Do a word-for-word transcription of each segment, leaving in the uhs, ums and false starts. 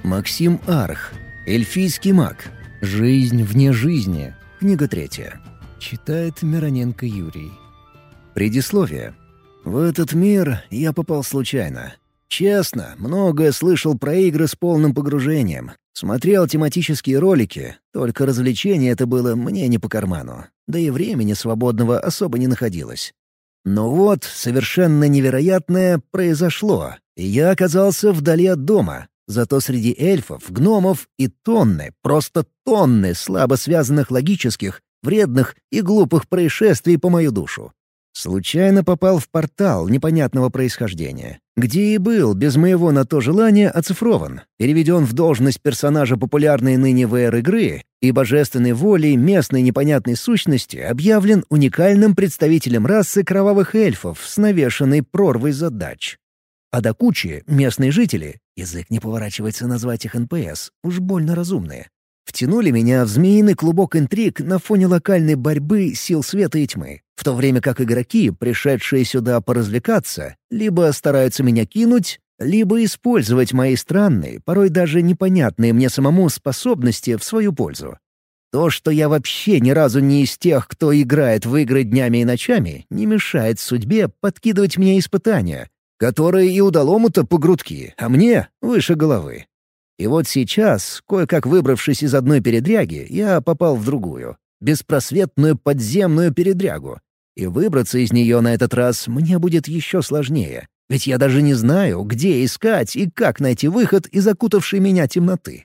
Максим Арх. Эльфийский маг. Жизнь вне жизни. Книга третья. Читает Мироненко Юрий. Предисловие. В этот мир я попал случайно. Честно, многое слышал про игры с полным погружением. Смотрел тематические ролики, только развлечение это было мне не по карману. Да и времени свободного особо не находилось. Но вот совершенно невероятное произошло, и я оказался вдали от дома. Зато среди эльфов, гномов и тонны, просто тонны слабо связанных логических, вредных и глупых происшествий по мою душу. Случайно попал в портал непонятного происхождения, где и был без моего на то желания оцифрован, переведен в должность персонажа популярной ныне вэ эр-игры и божественной волей местной непонятной сущности объявлен уникальным представителем расы кровавых эльфов с навешанной прорвой задач. А до кучи местные жители, язык не поворачивается назвать их эн пэ эс, уж больно разумные, втянули меня в змеиный клубок интриг на фоне локальной борьбы сил света и тьмы, в то время как игроки, пришедшие сюда поразвлекаться, либо стараются меня кинуть, либо использовать мои странные, порой даже непонятные мне самому способности в свою пользу. То, что я вообще ни разу не из тех, кто играет в игры днями и ночами, не мешает судьбе подкидывать мне испытания, которые и удалому-то по грудки, а мне — выше головы. И вот сейчас, кое-как выбравшись из одной передряги, я попал в другую, беспросветную подземную передрягу. И выбраться из нее на этот раз мне будет еще сложнее, ведь я даже не знаю, где искать и как найти выход из окутавшей меня темноты.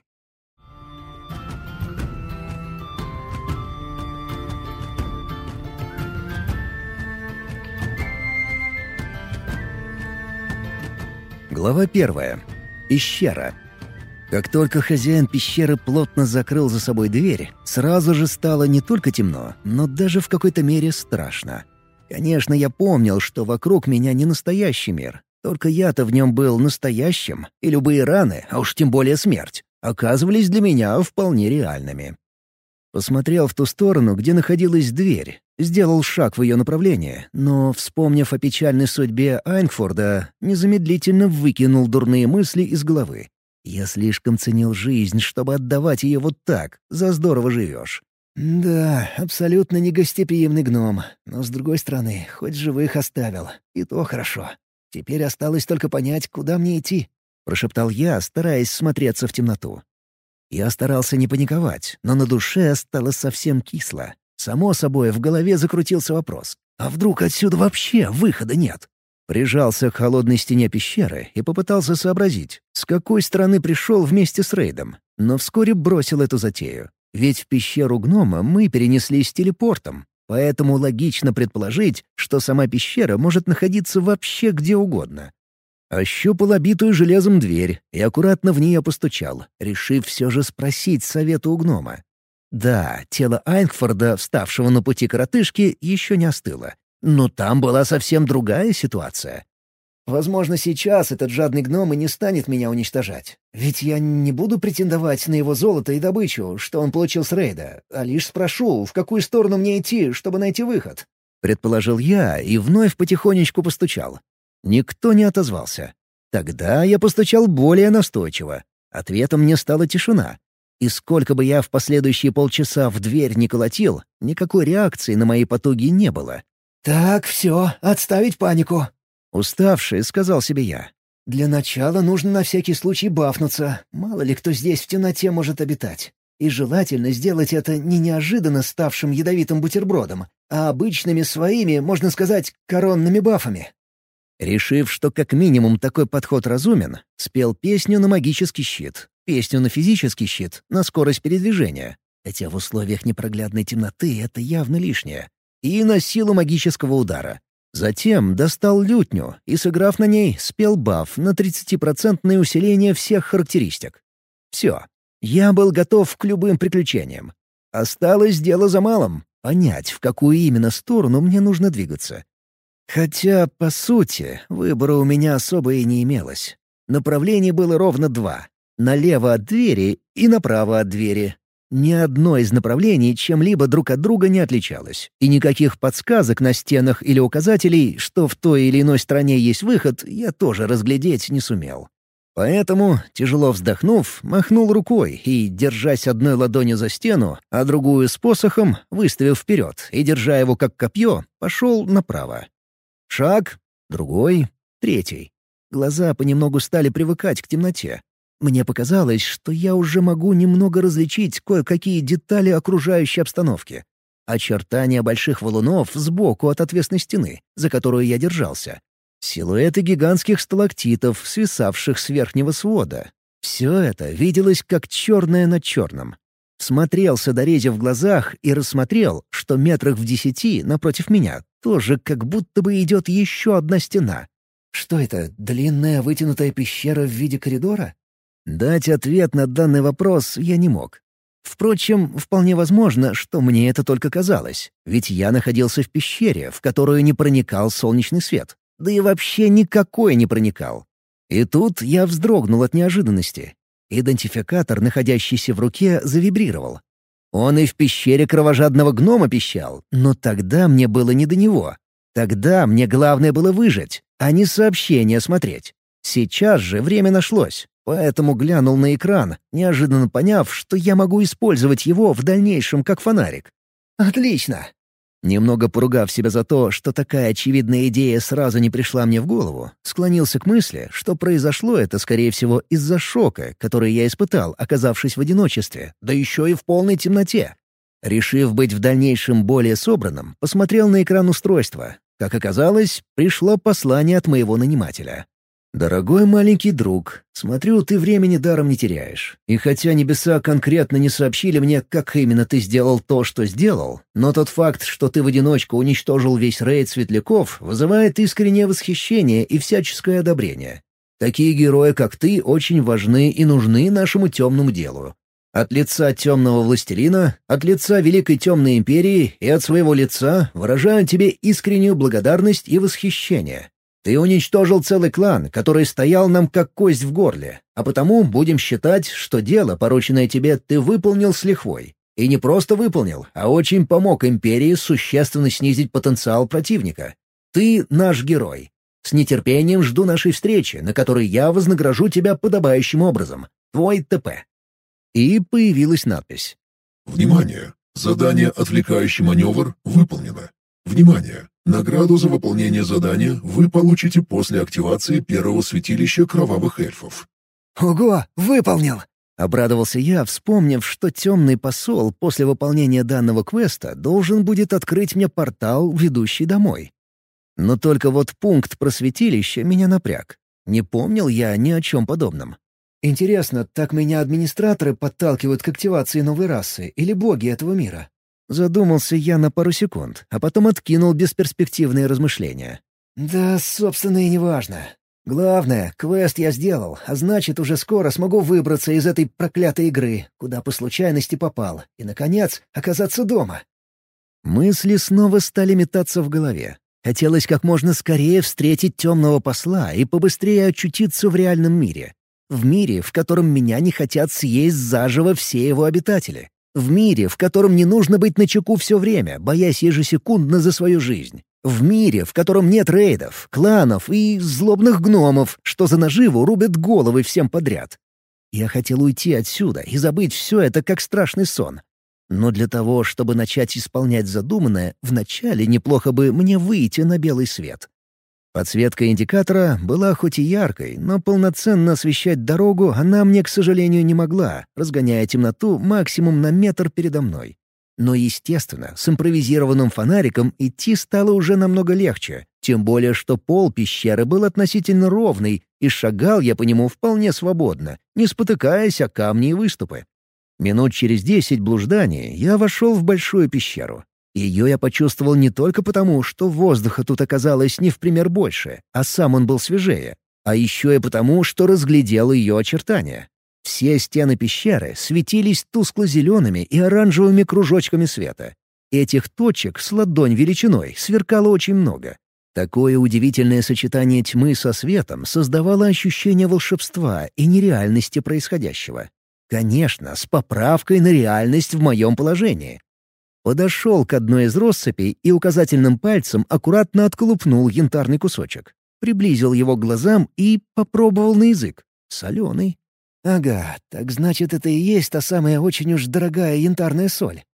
Глава первая. Пещера. Как только хозяин пещеры плотно закрыл за собой дверь, сразу же стало не только темно, но даже в какой-то мере страшно. Конечно, я помнил, что вокруг меня не настоящий мир, только я-то в нем был настоящим, и любые раны, а уж тем более смерть, оказывались для меня вполне реальными. Посмотрел в ту сторону, где находилась дверь, сделал шаг в ее направлении, но, вспомнив о печальной судьбе Айнхфорда, незамедлительно выкинул дурные мысли из головы. Я слишком ценил жизнь, чтобы отдавать ее вот так, за здорово живешь. Да, абсолютно негостеприимный гном, но, с другой стороны, хоть живых оставил, и то хорошо. Теперь осталось только понять, куда мне идти, — прошептал я, стараясь смотреться в темноту. Я старался не паниковать, но на душе стало совсем кисло. Само собой, в голове закрутился вопрос. А вдруг отсюда вообще выхода нет? Прижался к холодной стене пещеры и попытался сообразить, с какой стороны пришел вместе с рейдом, но вскоре бросил эту затею. Ведь в пещеру гнома мы перенеслись телепортом, поэтому логично предположить, что сама пещера может находиться вообще где угодно. Ощупал обитую железом дверь и аккуратно в нее постучал, решив все же спросить совета у гнома. Да, тело Айнхфорда, вставшего на пути коротышки, еще не остыло. Но там была совсем другая ситуация. Возможно, сейчас этот жадный гном и не станет меня уничтожать. Ведь я не буду претендовать на его золото и добычу, что он получил с рейда, а лишь спрошу, в какую сторону мне идти, чтобы найти выход. Предположил я и вновь потихонечку постучал. Никто не отозвался. Тогда я постучал более настойчиво. Ответом мне стала тишина. И сколько бы я в последующие полчаса в дверь не колотил, никакой реакции на мои потуги не было. «Так, все, отставить панику», — уставший сказал себе я. «Для начала нужно на всякий случай бафнуться. Мало ли кто здесь в темноте может обитать. И желательно сделать это не неожиданно ставшим ядовитым бутербродом, а обычными своими, можно сказать, коронными бафами». Решив, что как минимум такой подход разумен, спел песню на магический щит, песню на физический щит, на скорость передвижения, хотя в условиях непроглядной темноты это явно лишнее, и на силу магического удара. Затем достал лютню и, сыграв на ней, спел баф на тридцатипроцентное усиление всех характеристик. Все. Я был готов к любым приключениям. Осталось дело за малым — понять, в какую именно сторону мне нужно двигаться. Хотя, по сути, выбора у меня особо и не имелось. Направлений было ровно два — налево от двери и направо от двери. Ни одно из направлений чем-либо друг от друга не отличалось, и никаких подсказок на стенах или указателей, что в той или иной стороне есть выход, я тоже разглядеть не сумел. Поэтому, тяжело вздохнув, махнул рукой и, держась одной ладонью за стену, а другую с посохом, выставив вперед и, держа его как копье, пошел направо. Шаг, другой, третий. Глаза понемногу стали привыкать к темноте. Мне показалось, что я уже могу немного различить кое-какие детали окружающей обстановки. Очертания больших валунов сбоку от отвесной стены, за которую я держался. Силуэты гигантских сталактитов, свисавших с верхнего свода. Все это виделось как черное на черном. Смотрелся до рези в глазах и рассмотрел, что метрах в десяти напротив меня тоже как будто бы идет еще одна стена. Что это, длинная вытянутая пещера в виде коридора? Дать ответ на данный вопрос я не мог. Впрочем, вполне возможно, что мне это только казалось, ведь я находился в пещере, в которую не проникал солнечный свет. Да и вообще никакой не проникал. И тут я вздрогнул от неожиданности. Идентификатор, находящийся в руке, завибрировал. Он и в пещере кровожадного гнома пищал, но тогда мне было не до него. Тогда мне главное было выжить, а не сообщения смотреть. Сейчас же время нашлось, поэтому глянул на экран, неожиданно поняв, что я могу использовать его в дальнейшем как фонарик. «Отлично!» Немного поругав себя за то, что такая очевидная идея сразу не пришла мне в голову, склонился к мысли, что произошло это, скорее всего, из-за шока, который я испытал, оказавшись в одиночестве, да еще и в полной темноте. Решив быть в дальнейшем более собранным, посмотрел на экран устройства. Как оказалось, пришло послание от моего нанимателя. «Дорогой маленький друг, смотрю, ты времени даром не теряешь. И хотя небеса конкретно не сообщили мне, как именно ты сделал то, что сделал, но тот факт, что ты в одиночку уничтожил весь рейд светляков, вызывает искреннее восхищение и всяческое одобрение. Такие герои, как ты, очень важны и нужны нашему темному делу. От лица темного властелина, от лица Великой Темной Империи и от своего лица выражаю тебе искреннюю благодарность и восхищение. Ты уничтожил целый клан, который стоял нам как кость в горле, а потому будем считать, что дело, порученное тебе, ты выполнил с лихвой. И не просто выполнил, а очень помог Империи существенно снизить потенциал противника. Ты наш герой. С нетерпением жду нашей встречи, на которой я вознагражу тебя подобающим образом. Твой ТП». И появилась надпись. «Внимание! Задание «Отвлекающий маневр» выполнено. Внимание! Награду за выполнение задания вы получите после активации первого святилища кровавых эльфов». «Ого, выполнил!» — обрадовался я, вспомнив, что темный посол после выполнения данного квеста должен будет открыть мне портал, ведущий домой. Но только вот пункт про святилище меня напряг. Не помнил я ни о чем подобном. Интересно, так меня администраторы подталкивают к активации новой расы или боги этого мира? Задумался я на пару секунд, а потом откинул бесперспективные размышления. «Да, собственно, и неважно. Главное, квест я сделал, а значит, уже скоро смогу выбраться из этой проклятой игры, куда по случайности попал, и, наконец, оказаться дома». Мысли снова стали метаться в голове. Хотелось как можно скорее встретить темного посла и побыстрее очутиться в реальном мире. В мире, в котором меня не хотят съесть заживо все его обитатели. В мире, в котором не нужно быть начеку все время, боясь ежесекундно за свою жизнь. В мире, в котором нет рейдов, кланов и злобных гномов, что за наживу рубят головы всем подряд. Я хотел уйти отсюда и забыть все это как страшный сон. Но для того, чтобы начать исполнять задуманное, вначале неплохо бы мне выйти на белый свет. Подсветка индикатора была хоть и яркой, но полноценно освещать дорогу она мне, к сожалению, не могла, разгоняя темноту максимум на метр передо мной. Но, естественно, с импровизированным фонариком идти стало уже намного легче, тем более что пол пещеры был относительно ровный, и шагал я по нему вполне свободно, не спотыкаясь о камни и выступы. Минут через десять блужданий я вошел в большую пещеру. Ее я почувствовал не только потому, что воздуха тут оказалось не в пример больше, а сам он был свежее, а еще и потому, что разглядел ее очертания. Все стены пещеры светились тускло-зелеными и оранжевыми кружочками света. Этих точек с ладонь величиной сверкало очень много. Такое удивительное сочетание тьмы со светом создавало ощущение волшебства и нереальности происходящего. Конечно, с поправкой на реальность в моем положении. Подошел к одной из россыпей и указательным пальцем аккуратно отколупнул янтарный кусочек. Приблизил его к глазам и попробовал на язык. Соленый. Ага, так значит, это и есть та самая очень уж дорогая янтарная соль.